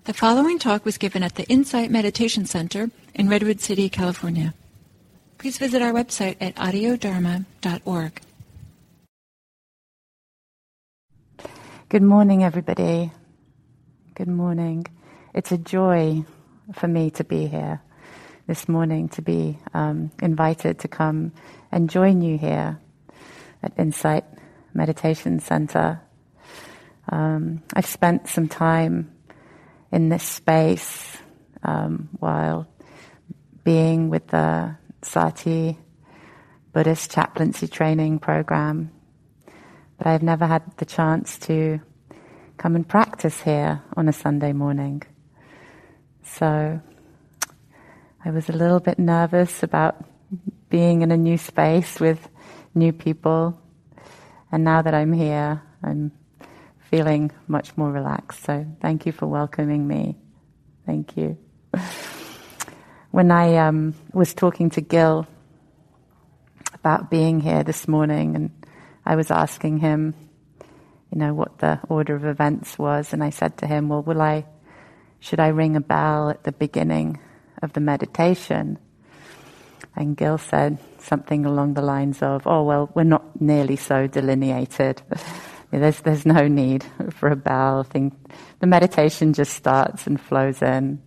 The following talk was given at the Insight Meditation Center in Redwood City, California. Please visit our website at audiodharma.org. Good morning, everybody. Good morning. It's a joy for me to be here this morning, to be invited to come and join you here at Insight Meditation Center. I've spent some time in this space while being with the Sati Buddhist Chaplaincy Training Program, but I've never had the chance to come and practice here on a Sunday morning. So I was a little bit nervous about being in a new space with new people, and now that I'm here, I'm feeling much more relaxed. So thank you for welcoming me. Thank you. When I was talking to Gil about being here this morning, and I was asking him, what the order of events was, and I said to him, well, should I ring a bell at the beginning of the meditation? And Gil said something along the lines of, we're not nearly so delineated. There's no need for a bell. The meditation just starts and flows in.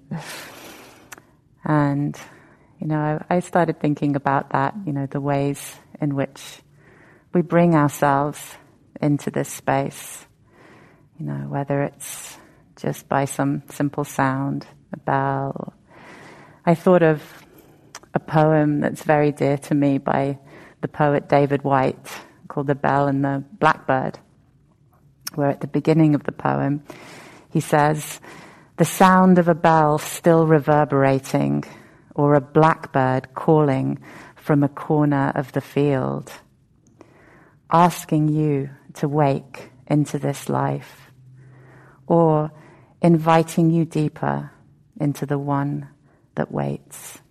And, I started thinking about that, the ways in which we bring ourselves into this space, whether it's just by some simple sound, a bell. I thought of a poem that's very dear to me by the poet David Whyte called The Bell and the Blackbird, where at the beginning of the poem he says, "The sound of a bell still reverberating, or a blackbird calling from a corner of the field, asking you to wake into this life, or inviting you deeper into the one that waits."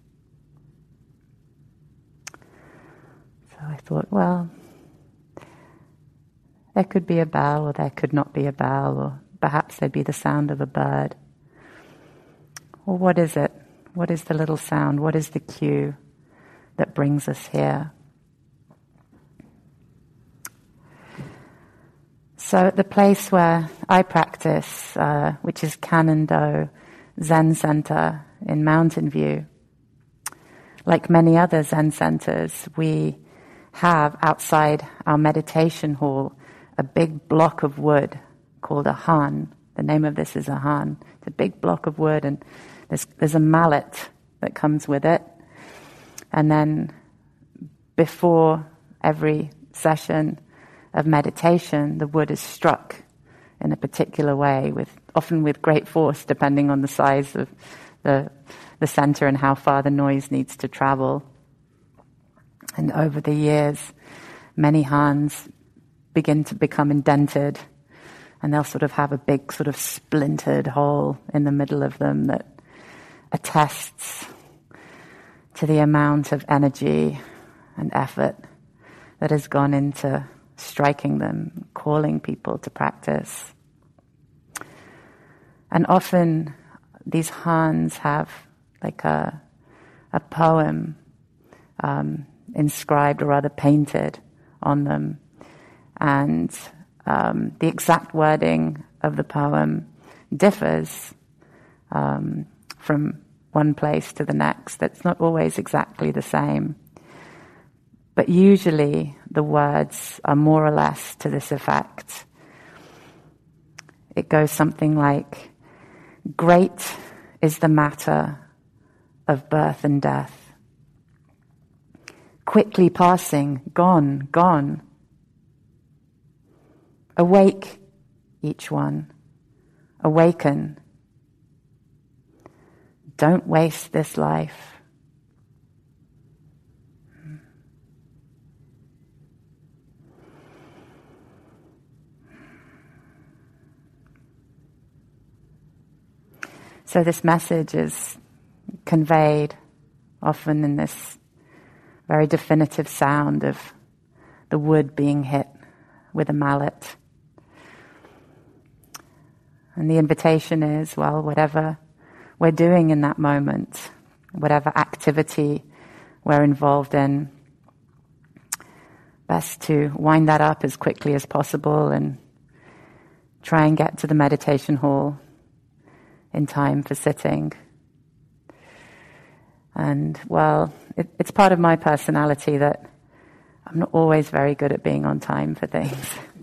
So I thought, there could be a bell, or there could not be a bell, or perhaps there'd be the sound of a bird. Or what is it? What is the little sound? What is the cue that brings us here? So at the place where I practice, which is Kannon-do Zen Center in Mountain View, like many other Zen centers, we have outside our meditation hall a big block of wood called a han. The name of this is a han. It's a big block of wood, and there's a mallet that comes with it. And then before every session of meditation, the wood is struck in a particular way, often with great force, depending on the size of the center and how far the noise needs to travel. And over the years, many hans begin to become indented, and they'll sort of have a big sort of splintered hole in the middle of them that attests to the amount of energy and effort that has gone into striking them, calling people to practice. And often these hans have like a poem inscribed or rather painted on them. And the exact wording of the poem differs from one place to the next. It's not always exactly the same. But usually the words are more or less to this effect. It goes something like, "Great is the matter of birth and death. Quickly passing, gone, gone. Awake, each one. Awaken. Don't waste this life." So this message is conveyed often in this very definitive sound of the wood being hit with a mallet. And the invitation is, well, whatever we're doing in that moment, whatever activity we're involved in, best to wind that up as quickly as possible and try and get to the meditation hall in time for sitting. And, well, it's part of my personality that I'm not always very good at being on time for things.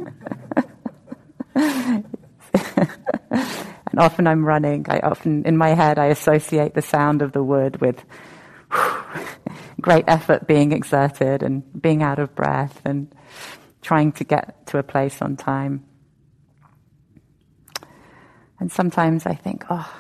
And often I'm running. In my head, I associate the sound of the wood with great effort being exerted and being out of breath and trying to get to a place on time. And sometimes I think,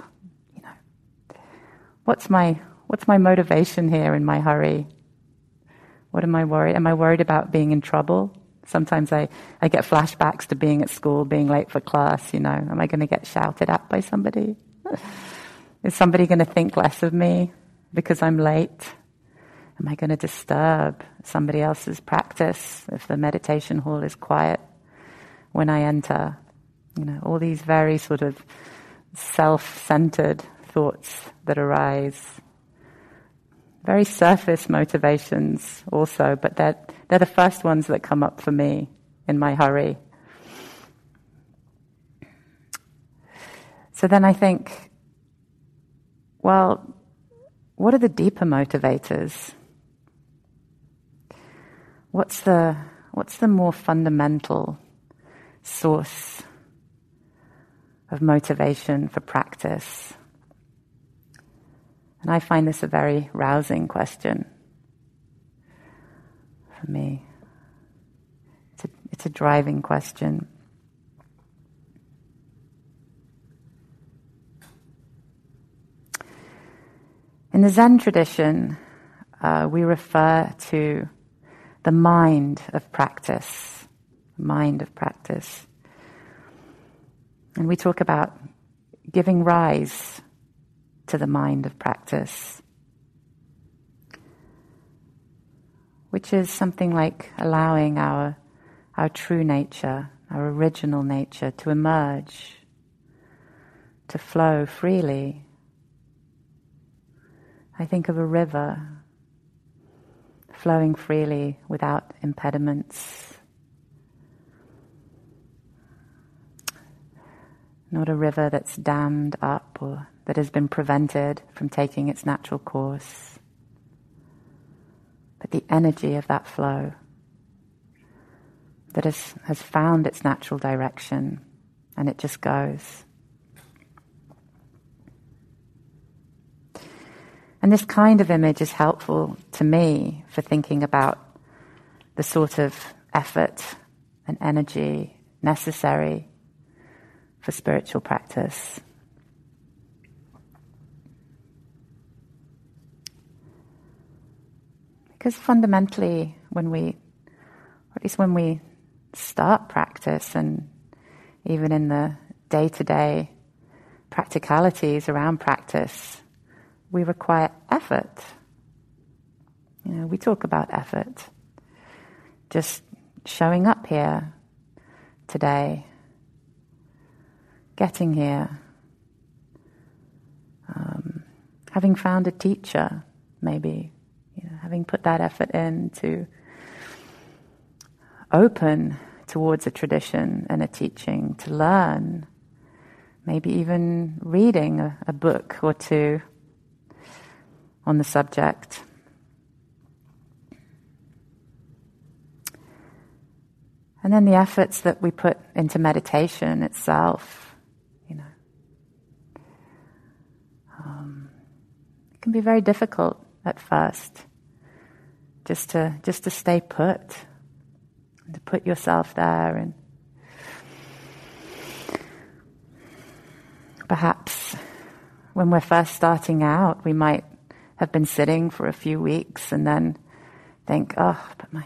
what's my motivation here in my hurry? What am I worried? Am I worried about being in trouble? Sometimes I get flashbacks to being at school, being late for class, Am I going to get shouted at by somebody? Is somebody going to think less of me because I'm late? Am I going to disturb somebody else's practice if the meditation hall is quiet when I enter? All these very sort of self-centered thoughts that arise. Very surface motivations also, but they're the first ones that come up for me in my hurry. So then I think, well, what are the deeper motivators? What's the more fundamental source of motivation for practice? And I find this a very rousing question for me. It's a driving question. In the Zen tradition, we refer to the mind of practice. Mind of practice. And we talk about giving rise to the mind of practice, which is something like allowing our true nature, our original nature to emerge, to flow freely. I think of a river flowing freely without impediments. Not a river that's dammed up or that has been prevented from taking its natural course, but the energy of that flow that has found its natural direction, and it just goes. And this kind of image is helpful to me for thinking about the sort of effort and energy necessary for spiritual practice. Because fundamentally, when we start practice, and even in the day-to-day practicalities around practice, we require effort. We talk about effort. Just showing up here today, getting here, having found a teacher, maybe, having put that effort in to open towards a tradition and a teaching, to learn, maybe even reading a book or two on the subject. And then the efforts that we put into meditation itself, it can be very difficult at first, just to stay put, to put yourself there, and perhaps when we're first starting out, we might have been sitting for a few weeks and then think, but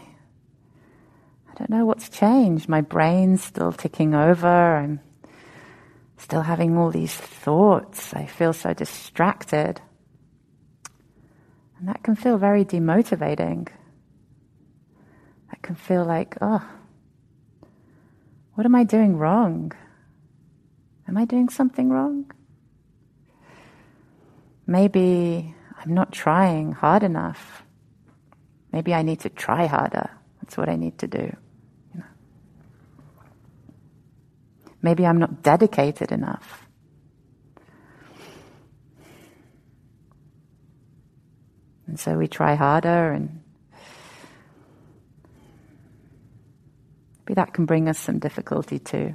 I don't know what's changed. My brain's still ticking over. I'm still having all these thoughts. I feel so distracted. And that can feel very demotivating. That can feel like, what am I doing wrong? Am I doing something wrong? Maybe I'm not trying hard enough. Maybe I need to try harder. That's what I need to do. Maybe I'm not dedicated enough. And so we try harder, and maybe that can bring us some difficulty too.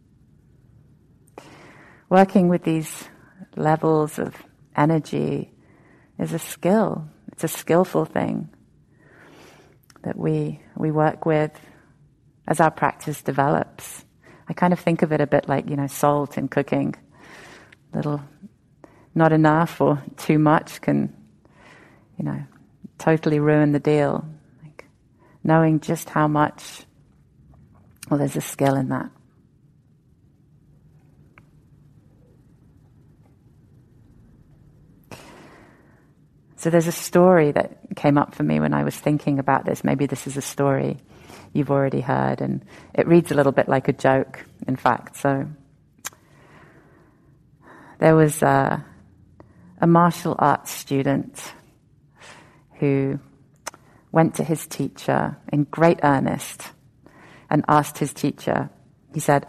Working with these levels of energy is a skill. It's a skillful thing that we work with as our practice develops. I kind of think of it a bit like, salt in cooking. Little, not enough or too much can, totally ruin the deal. Like knowing just how much, well, there's a skill in that. So there's a story that came up for me when I was thinking about this. Maybe this is a story you've already heard, and it reads a little bit like a joke, in fact. So there was a martial arts student who went to his teacher in great earnest and asked his teacher, he said,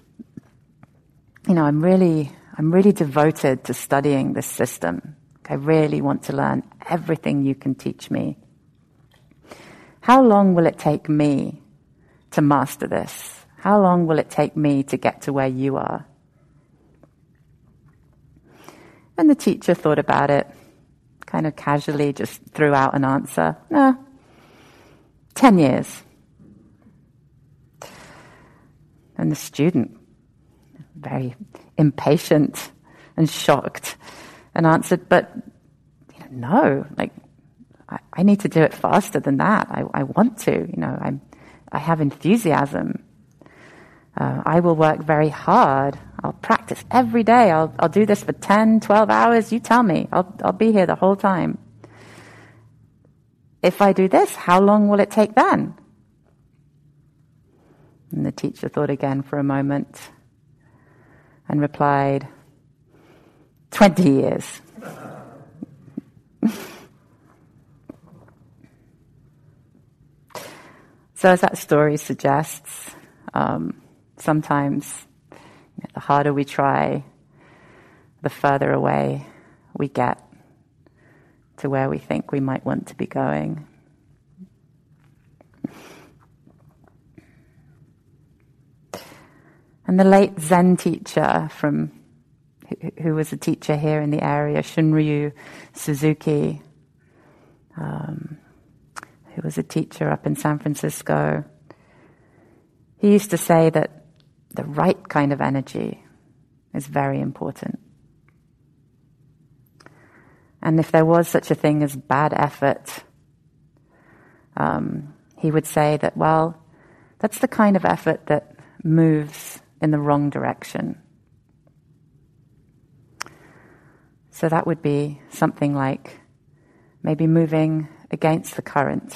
I'm really devoted to studying this system. I really want to learn everything you can teach me. How long will it take me to master this? How long will it take me to get to where you are? And the teacher thought about it, kind of casually just threw out an answer. 10 years. And the student, very impatient and shocked, and answered, but no, I need to do it faster than that. I want to, I have enthusiasm. I will work very hard. I'll practice every day. I'll do this for 10, 12 hours. You tell me. I'll be here the whole time. If I do this, how long will it take then? And the teacher thought again for a moment and replied, 20 years. So as that story suggests, sometimes the harder we try, the further away we get to where we think we might want to be going. And the late Zen teacher who was a teacher here in the area, Shunryu Suzuki, who was a teacher up in San Francisco, he used to say that the right kind of energy is very important. And if there was such a thing as bad effort, he would say that, well, that's the kind of effort that moves in the wrong direction. So that would be something like maybe moving against the current,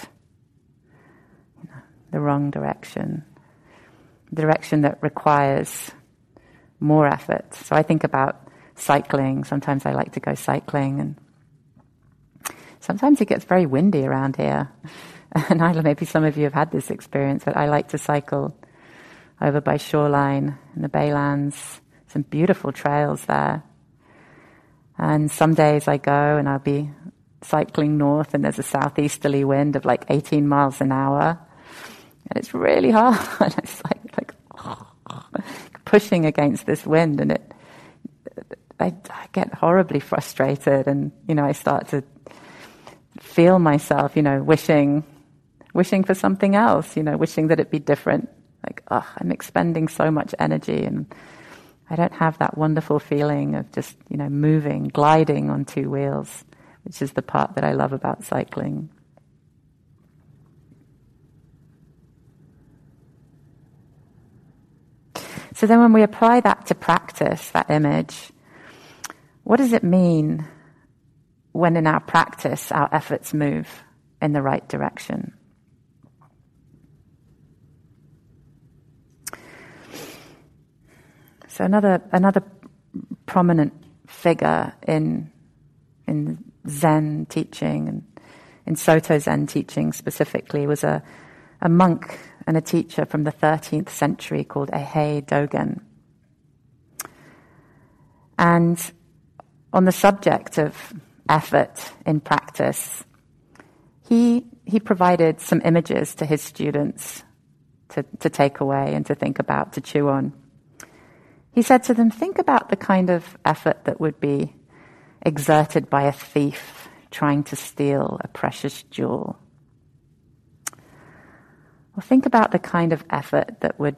the wrong direction, the direction that requires more effort. So I think about cycling. Sometimes I like to go cycling, and sometimes it gets very windy around here. And maybe some of you have had this experience, but I like to cycle over by Shoreline in the Baylands. Some beautiful trails there. And some days I go and I'll be cycling north and there's a southeasterly wind of 18 miles an hour. And it's really hard. It's like pushing against this wind, and I get horribly frustrated, and, I start to feel myself, wishing for something else, wishing that it be different. I'm expending so much energy, and I don't have that wonderful feeling of just, moving, gliding on two wheels, which is the part that I love about cycling. So then when we apply that to practice, that image, what does it mean when in our practice our efforts move in the right direction? So another prominent figure in Zen teaching, and in Soto Zen teaching specifically, was a monk and a teacher from the 13th century called Eihei Dogen. And on the subject of effort in practice, he provided some images to his students to take away and to think about, to chew on. He said to them, think about the kind of effort that would be exerted by a thief trying to steal a precious jewel. Or think about the kind of effort that would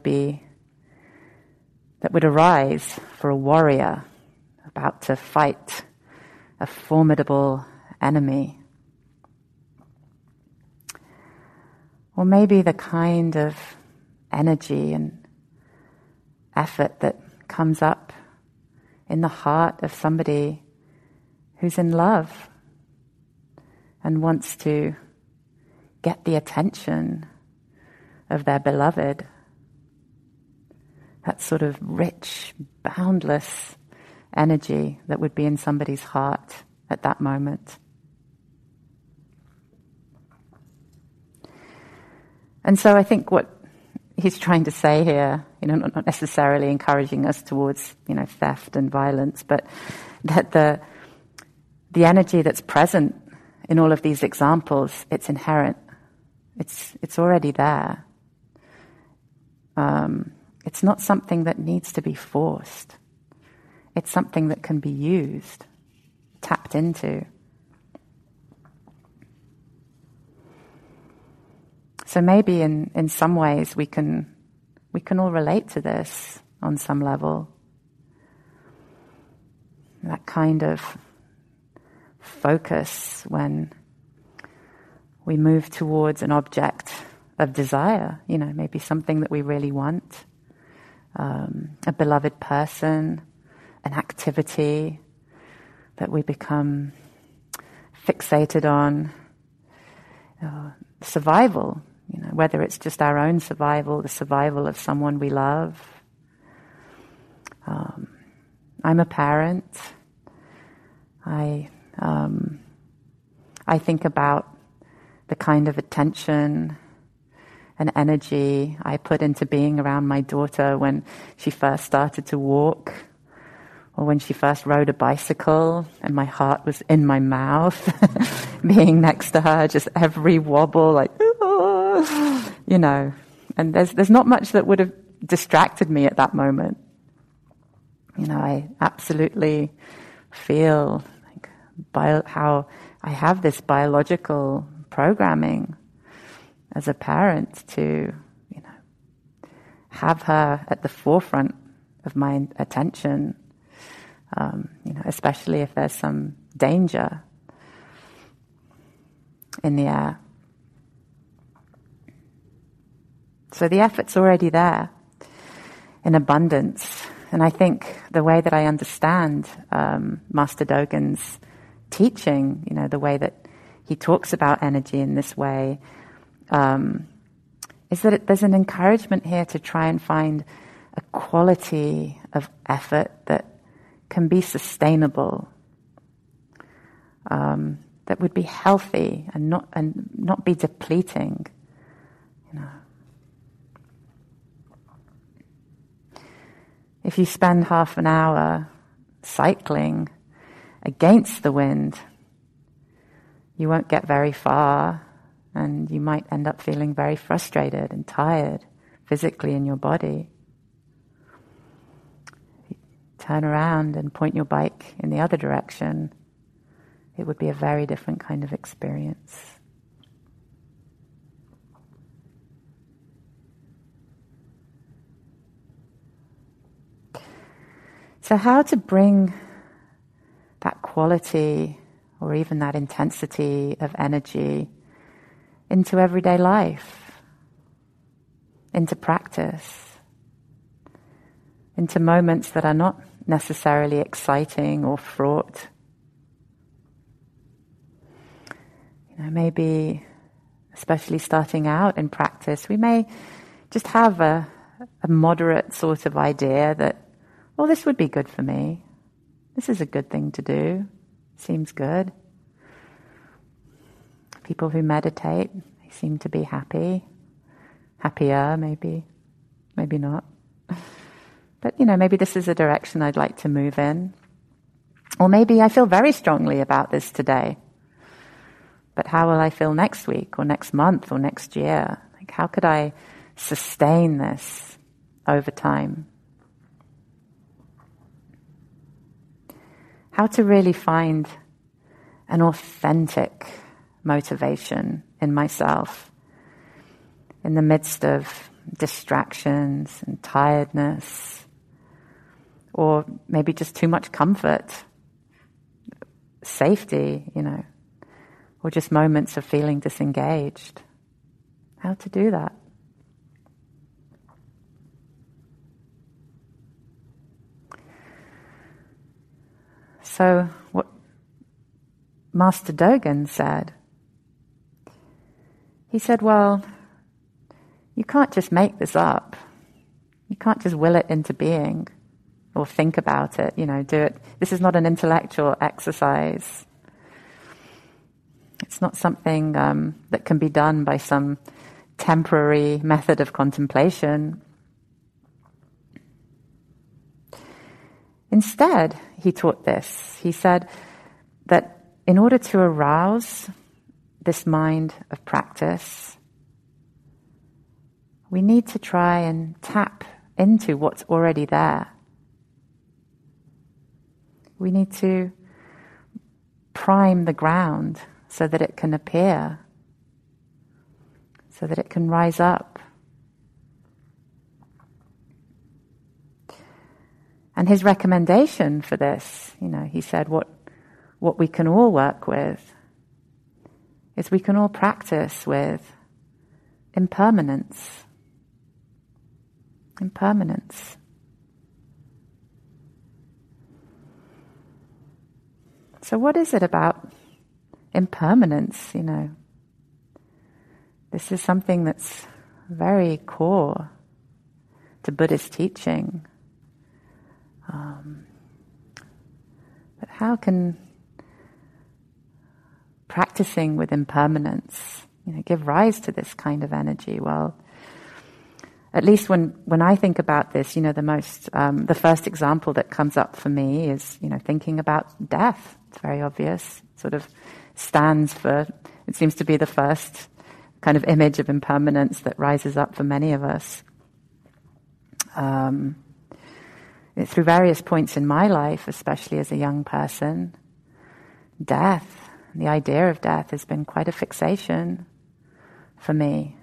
arise for a warrior about to fight a formidable enemy. Or maybe the kind of energy and effort that comes up in the heart of somebody who's in love and wants to get the attention of their beloved. That sort of rich, boundless energy that would be in somebody's heart at that moment. And so I think what he's trying to say here, not necessarily encouraging us towards, theft and violence, but that the energy that's present in all of these examples, it's inherent. It's already there. It's not something that needs to be forced. It's something that can be used, tapped into. So maybe in some ways we can all relate to this on some level. That kind of focus when we move towards an object of desire, maybe something that we really want, a beloved person, an activity that we become fixated on, survival, whether it's just our own survival, the survival of someone we love. I'm a parent. I think about the kind of attention and energy I put into being around my daughter when she first started to walk, or when she first rode a bicycle and my heart was in my mouth, being next to her, just every wobble, like, and there's not much that would have distracted me at that moment. I absolutely feel how I have this biological programming as a parent to, have her at the forefront of my attention, especially if there's some danger in the air. So the effort's already there in abundance. And I think the way that I understand Master Dogen's teaching, the way that he talks about energy in this way, is that there's an encouragement here to try and find a quality of effort that can be sustainable, that would be healthy and not be depleting. If you spend half an hour cycling against the wind, you won't get very far, and you might end up feeling very frustrated and tired physically in your body. If you turn around and point your bike in the other direction, it would be a very different kind of experience. So how to bring that quality or even that intensity of energy into everyday life, into practice, into moments that are not necessarily exciting or fraught. Maybe, especially starting out in practice, we may just have a moderate sort of idea that well, this would be good for me. This is a good thing to do. Seems good. People who meditate, they seem to be happy. Happier, maybe not. But, maybe this is a direction I'd like to move in. Or maybe I feel very strongly about this today. But how will I feel next week or next month or next year? Like, how could I sustain this over time? How to really find an authentic motivation in myself in the midst of distractions and tiredness, or maybe just too much comfort, safety, or just moments of feeling disengaged. How to do that? So what Master Dogen said, he said, well, you can't just make this up. You can't just will it into being or think about it, do it. This is not an intellectual exercise. It's not something that can be done by some temporary method of contemplation. Instead, he taught this. He said that in order to arouse this mind of practice, we need to try and tap into what's already there. We need to prime the ground so that it can appear, so that it can rise up. And his recommendation for this, he said what we can all work with is we can all practice with impermanence. Impermanence. So what is it about impermanence, This is something that's very core to Buddhist teaching. But how can practicing with impermanence, give rise to this kind of energy? Well, at least when I think about this, the first example that comes up for me is, thinking about death. It's very obvious. It sort of stands for, it seems to be the first kind of image of impermanence that rises up for many of us. Through various points in my life, especially as a young person, death, the idea of death has been quite a fixation for me.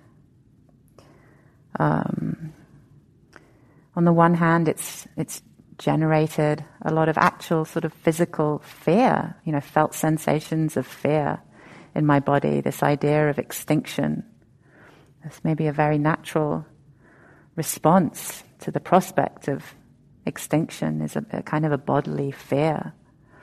On the one hand, it's generated a lot of actual sort of physical fear, felt sensations of fear in my body, this idea of extinction. This may be a very natural response to the prospect of extinction, is a kind of a bodily fear,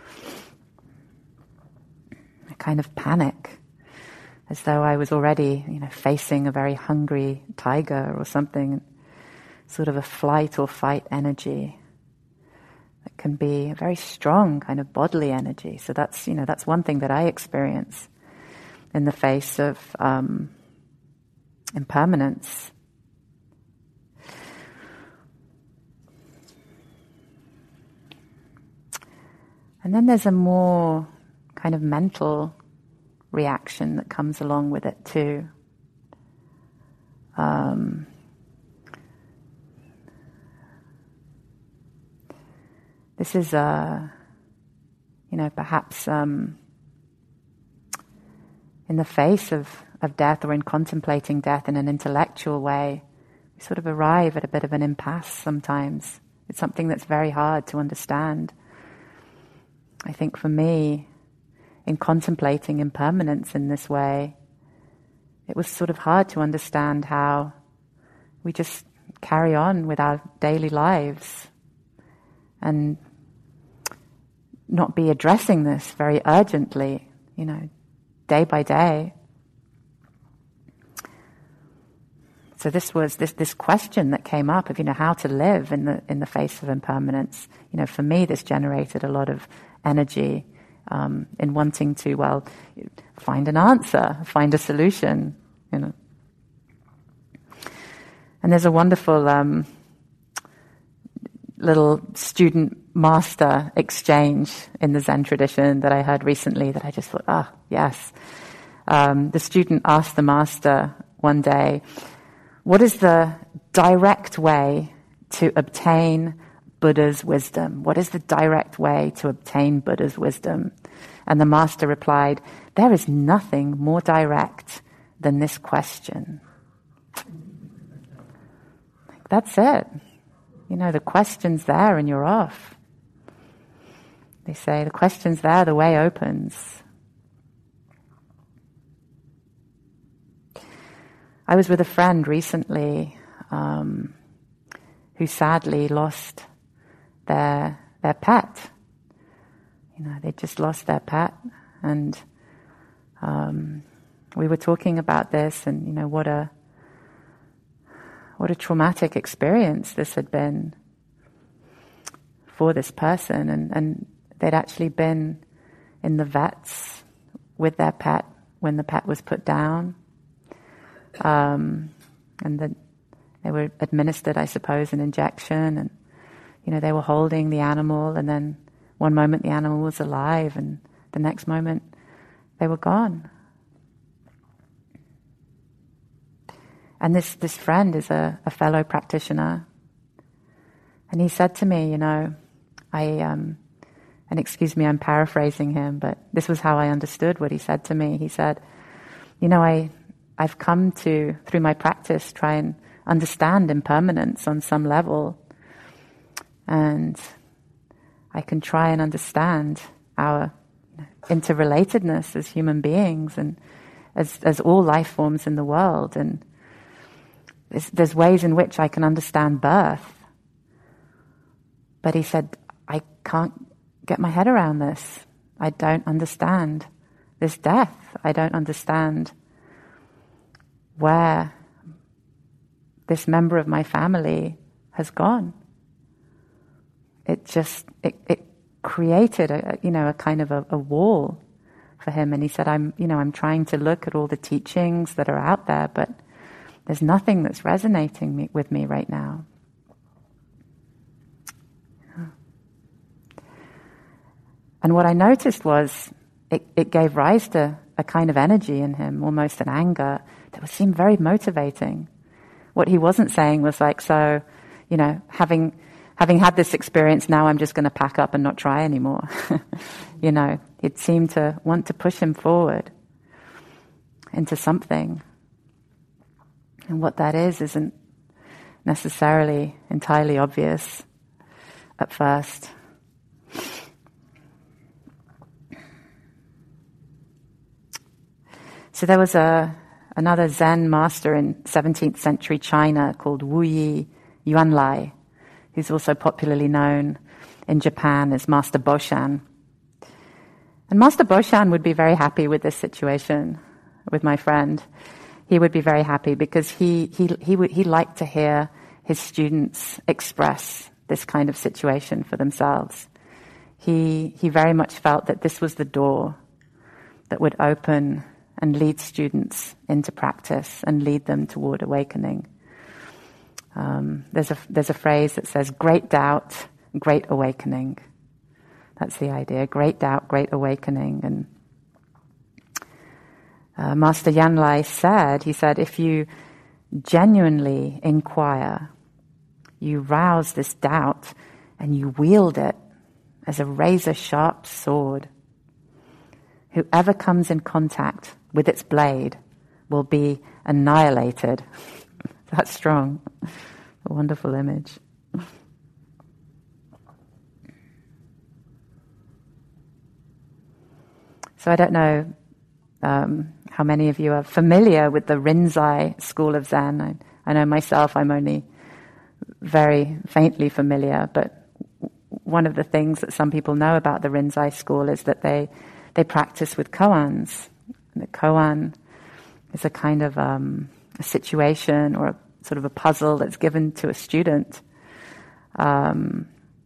a kind of panic, as though I was already, facing a very hungry tiger or something, sort of a flight or fight energy that can be a very strong kind of bodily energy. So that's one thing that I experience in the face of impermanence. And then there's a more kind of mental reaction that comes along with it too. This is perhaps in the face of death, or in contemplating death in an intellectual way, we sort of arrive at a bit of an impasse sometimes. It's something that's very hard to understand. I think for me, in contemplating impermanence in this way, it was sort of hard to understand how we just carry on with our daily lives and not be addressing this very urgently, day by day. So this was this question that came up of, how to live in the face of impermanence. For me, this generated a lot of energy in wanting to, find an answer, find a solution. And there's a wonderful little student-master exchange in the Zen tradition that I heard recently that I just thought, yes. The student asked the master one day, what is the direct way to obtain Buddha's wisdom? What is the direct way to obtain Buddha's wisdom? And the master replied, there is nothing more direct than this question. That's it. The question's there and you're off. They say the question's there, the way opens. I was with a friend recently who sadly lost their pet. They just lost their pet, and we were talking about this, and what a traumatic experience this had been for this person, and they'd actually been in the vets with their pet when the pet was put down. And then they were administered, I suppose, an injection, and they were holding the animal, and then one moment the animal was alive, and the next moment they were gone. And this friend is a fellow practitioner, and he said to me, and excuse me, I'm paraphrasing him, but this was how I understood what he said to me. He said, I've come to, through my practice, try and understand impermanence on some level. And I can try and understand our interrelatedness as human beings and as all life forms in the world. And there's ways in which I can understand birth. But he said, I can't get my head around this. I don't understand this death. I don't understand where this member of my family has gone. It created a kind of a wall for him. And he said, I'm trying to look at all the teachings that are out there, but there's nothing that's resonating with me right now. And what I noticed was it gave rise to a kind of energy in him, almost an anger, that would seem very motivating. What he wasn't saying was like, so, having had this experience, now I'm just going to pack up and not try anymore. It seemed to want to push him forward into something. And what that isn't necessarily entirely obvious at first. So there was another Zen master in 17th century China called Wu Yi Yuanlai, who's also popularly known in Japan as Master Boshan. And Master Boshan would be very happy with this situation with my friend. He would be very happy because he liked to hear his students express this kind of situation for themselves. He very much felt that this was the door that would open and lead students into practice and lead them toward awakening. There's a phrase that says, great doubt, great awakening. That's the idea, great doubt, great awakening. And Master Yanlai said, if you genuinely inquire, you rouse this doubt and you wield it as a razor-sharp sword. Whoever comes in contact with its blade will be annihilated. That's strong. A wonderful image. So I don't know how many of you are familiar with the Rinzai school of Zen. I know myself, I'm only very faintly familiar, but one of the things that some people know about the Rinzai school is that they practice with koans. And the koan is a kind of a situation or sort of a puzzle that's given to a student. And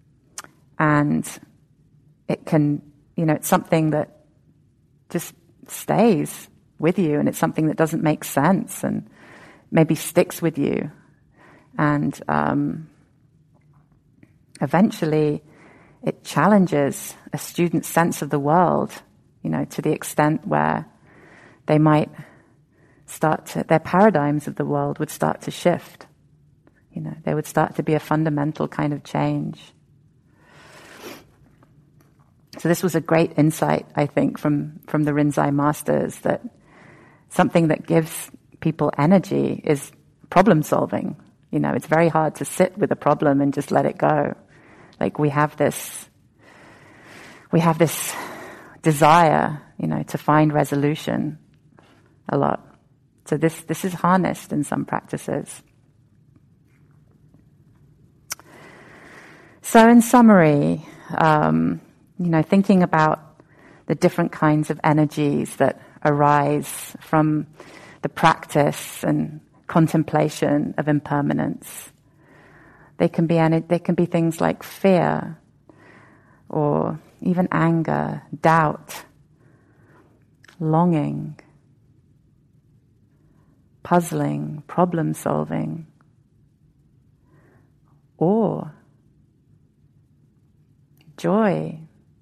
it can, it's something that just stays with you, and it's something that doesn't make sense and maybe sticks with you. And eventually it challenges a student's sense of the world, to the extent where they might their paradigms of the world would start to shift. There would start to be a fundamental kind of change. So this was a great insight, I think, from the Rinzai masters, that something that gives people energy is problem solving. It's very hard to sit with a problem and just let it go. Like we have this desire, to find resolution a lot. So this is harnessed in some practices. So in summary, thinking about the different kinds of energies that arise from the practice and contemplation of impermanence. They can be things like fear, or even anger, doubt, longing, puzzling, problem solving, awe, joy.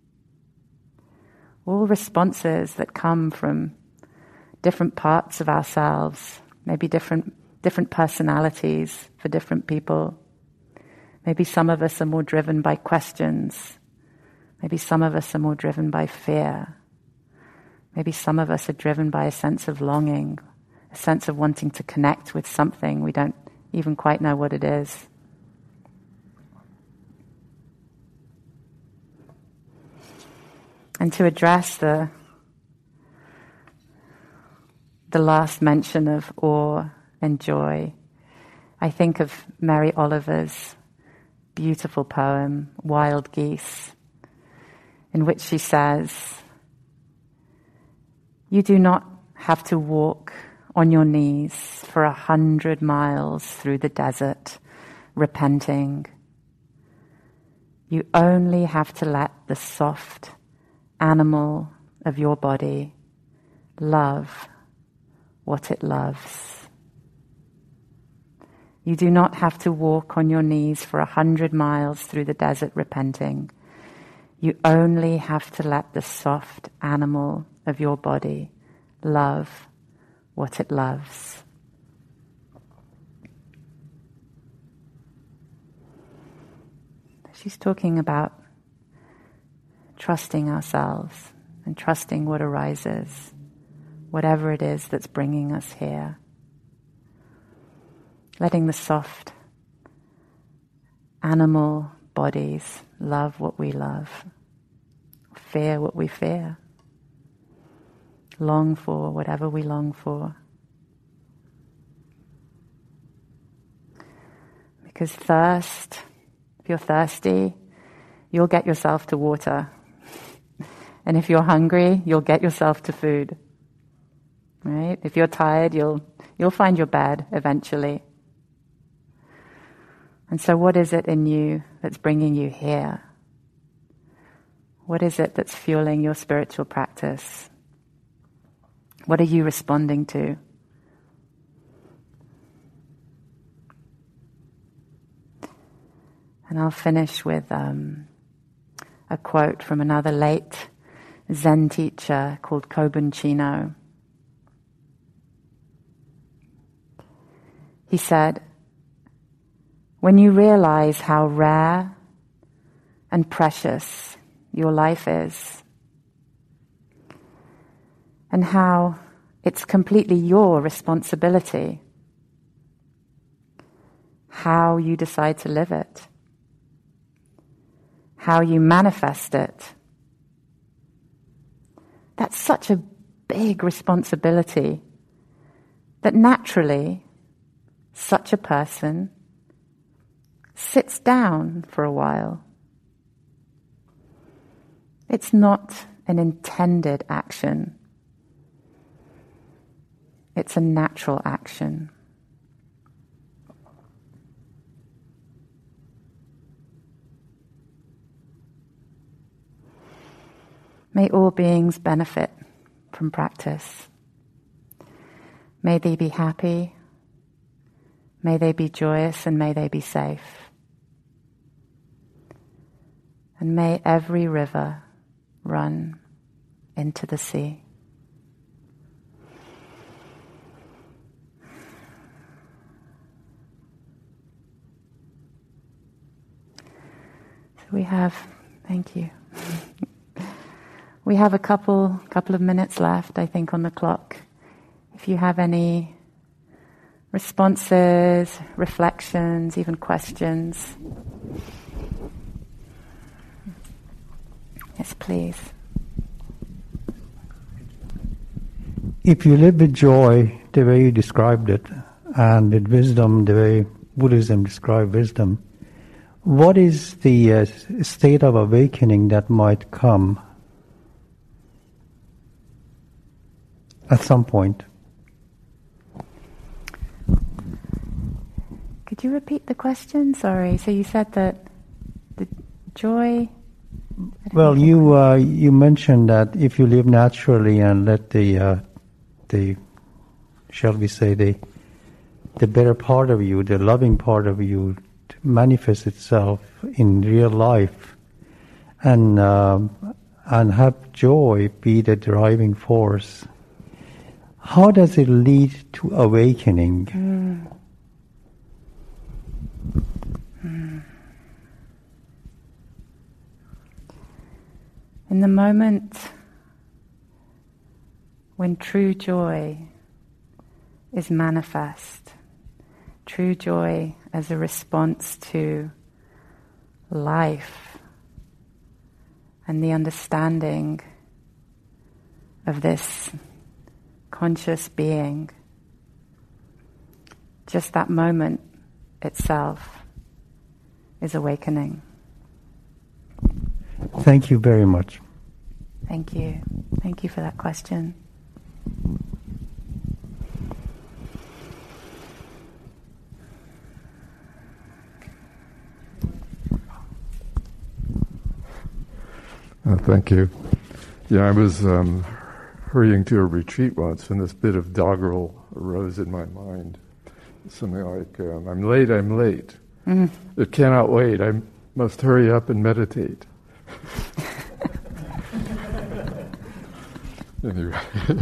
All responses that come from different parts of ourselves, maybe different personalities for different people. Maybe some of us are more driven by questions. Maybe some of us are more driven by fear. Maybe some of us are driven by a sense of longing, a sense of wanting to connect with something we don't even quite know what it is. And to address the last mention of awe and joy, I think of Mary Oliver's beautiful poem, Wild Geese, in which she says, "You do not have to walk on your knees for 100 miles through the desert, repenting. You only have to let the soft animal of your body love what it loves. You do not have to walk on your knees for 100 miles through the desert repenting. You only have to let the soft animal of your body love what it loves." She's talking about trusting ourselves and trusting what arises, whatever it is that's bringing us here. Letting the soft animal bodies love what we love, fear what we fear, long for whatever we long for. Because thirst, if you're thirsty, you'll get yourself to water. And if you're hungry, you'll get yourself to food. Right? If you're tired, you'll find your bed eventually. And so what is it in you that's bringing you here? What is it that's fueling your spiritual practice? What are you responding to? And I'll finish with a quote from another late Zen teacher called Kobun Chino. He said, "When you realize how rare and precious your life is, and how it's completely your responsibility, how you decide to live it, how you manifest it, that's such a big responsibility that naturally such a person sits down for a while. It's not an intended action. It's a natural action. May all beings benefit from practice. May they be happy, may they be joyous, and may they be safe. And may every river run into the sea. So we have, thank you. We have a couple of minutes left, I think, on the clock. If you have any responses, reflections, even questions. Yes, please. If you live with joy the way you described it, and with wisdom the way Buddhism described wisdom, what is the state of awakening that might come at some point? Could you repeat the question? Sorry. So you said that the joy... Well, you mentioned that if you live naturally and let the shall we say the better part of you, the loving part of you, manifest itself in real life, and have joy be the driving force. How does it lead to awakening? In the moment when true joy is manifest, true joy as a response to life and the understanding of this conscious being, just that moment itself is awakening. Thank you very much. Thank you. Thank you for that question. Thank you. Yeah, I was hurrying to a retreat once, and this bit of doggerel arose in my mind. Something like, I'm late. Mm-hmm. It cannot wait. I must hurry up and meditate. Anyway.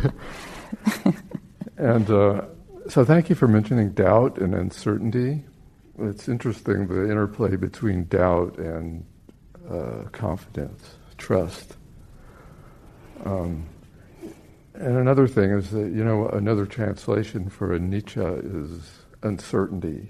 And so thank you for mentioning doubt and uncertainty. It's interesting, the interplay between doubt and confidence, trust. And another thing is that, another translation for anicca is uncertainty.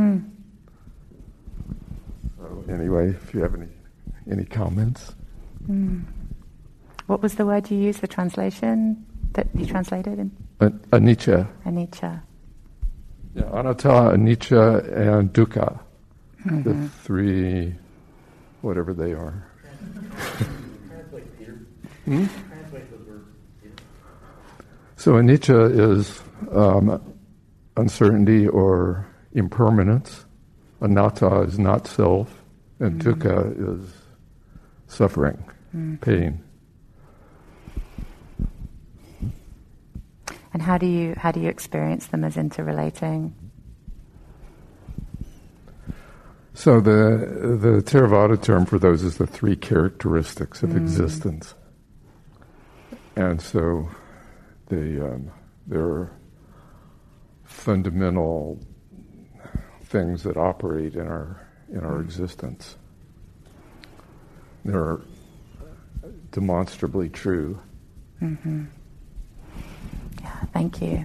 So anyway, if you have any comments. What was the word you used, the translation that you translated in? Anicca. Anicca. Yeah, anatta, anicca, and dukkha. The three, whatever they are. Translate, Peter. Translate the word, Peter. So anicca is uncertainty or impermanence. Anatta is not self, and dukkha is suffering, pain. And how do you experience them as interrelating? So the Theravada term for those is the three characteristics of existence. And so they're fundamental things that operate in our existence. They're demonstrably true. Mm-hmm. Yeah, thank you.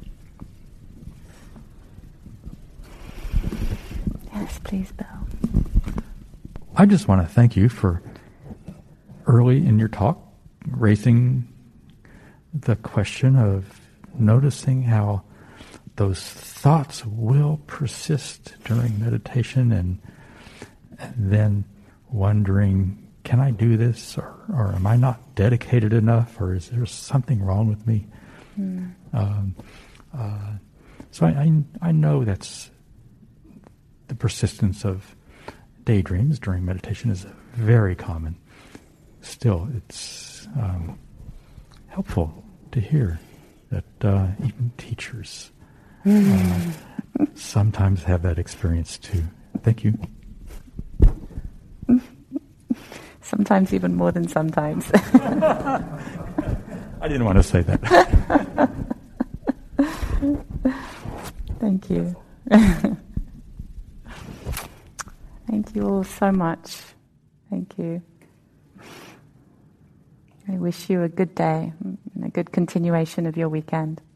Yes, please, Bill. I just want to thank you for early in your talk raising the question of noticing how those thoughts will persist during meditation and then wondering, can I do this, or am I not dedicated enough, or is there something wrong with me? So I know that's the persistence of daydreams during meditation is very common. Still, it's helpful to hear that even teachers sometimes have that experience too. Thank you. Sometimes even more than sometimes. I didn't want to say that. Thank you. Thank you all so much. Thank you. I wish you a good day and a good continuation of your weekend.